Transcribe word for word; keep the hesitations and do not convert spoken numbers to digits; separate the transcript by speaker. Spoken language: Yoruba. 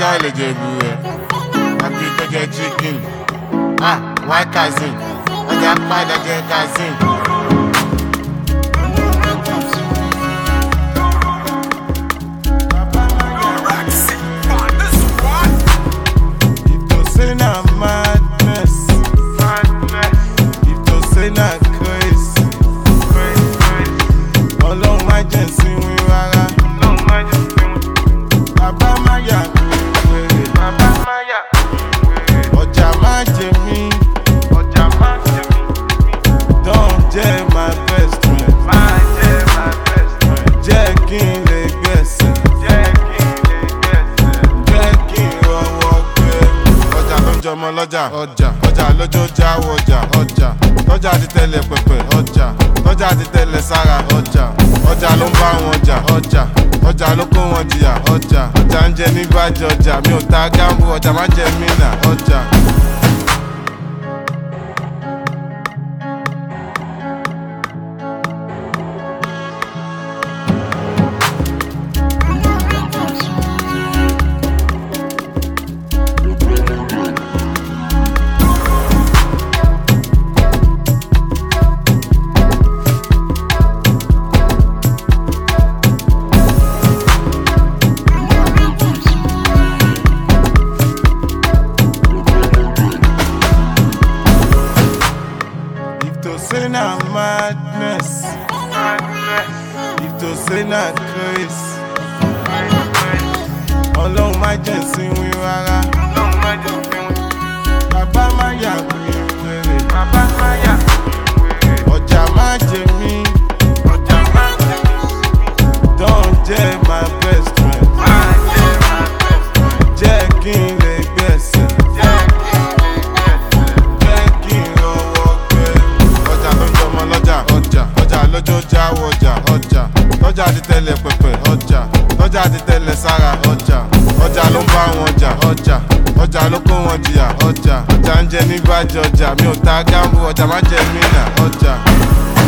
Speaker 1: ajá lè jẹ ìlú rẹ̀ àbí tó jẹ chicken. Ah, why cousin? Ọjà padà jẹ cousin. If to say na madness, if to say na crazy, Ọlọ́run má jẹ́ sí wí rárá. Bàbá má yà mí wèrè, bàbá má yà mí wèrè. Ọjà má jẹ mí, ọjà má jẹ mí. Don jẹ́ my best friend, má jẹ́ my best friend. Jẹ́ kí n lè gbẹ̀sẹ̀, jẹ́ kí n lè gbẹ̀sẹ̀. Jẹ́ kí n rọwọ́ gbé. Ọjà ló ń jọmọ lọ́jà, ọjà ọjà lójó jáwọ́ ọjà, ọjà tọ́jà ti tẹ̀lẹ̀ pẹ̀pẹ̀, ọjà tọ́jà ti tẹ̀lẹ̀ sára, ọjà ọjà ló ń bá wọn jà, ọjà ọjà ló kó wọn jìyà, ọjà ọjà ń jẹ ní bàjẹ́, ọjà mi ò ta gáàmù, ọjà má jẹ mí nà, ọjà. To say na madness, if to say na crazy, Ọlọ́run má jẹ́ sí wí rárá. Bàbá má yà mí wèrè, bàbá má yà mí wèrè. Ọjà má jẹ mí, ọjà má jẹ mí. Don jẹ́ my best friend, má jẹ́ my best friend. Jẹ́ kí n lè gbẹ̀sẹ̀, jẹ́ kí n lè gbẹ̀sẹ̀. Jẹ́ kí n rọwọ́ gbé. Ọjà ló ń jọmọ lọ́jà, ọjà ọjà lójó jáwọ́ ọjà, ọjà tọ́jà ti tẹ̀lẹ̀ pẹ̀pẹ̀, ọjà tọ́jà ti tẹ̀lẹ̀ sára, ọjà ọjà ló ń bá wọn jà, ọjà ọjà ló kó wọn jìyà, ọjà ọjà ń jẹ ní bàjẹ́, ọjà mi ò ta gáàmù, ọjà má jẹ mí nà, ọjà.